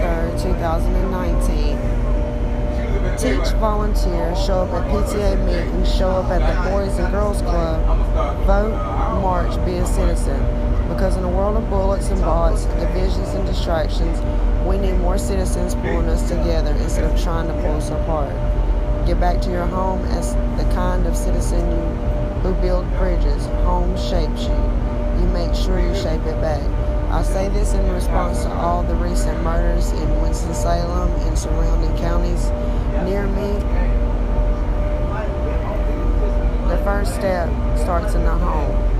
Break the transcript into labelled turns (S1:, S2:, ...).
S1: 3rd, 2019. Teach, volunteer, show up at PTA meetings, show up at the Boys and Girls Club, vote, march, be a citizen. Because in a world of bullets and bots, divisions and distractions, we need more citizens pulling us together instead of trying to pull us apart. Get back to your home as the kind of citizen who build bridges. Home shapes you. You make sure you shape it back. I say this in response to all the recent murders in Winston-Salem and surrounding counties near me. The first step starts in the home.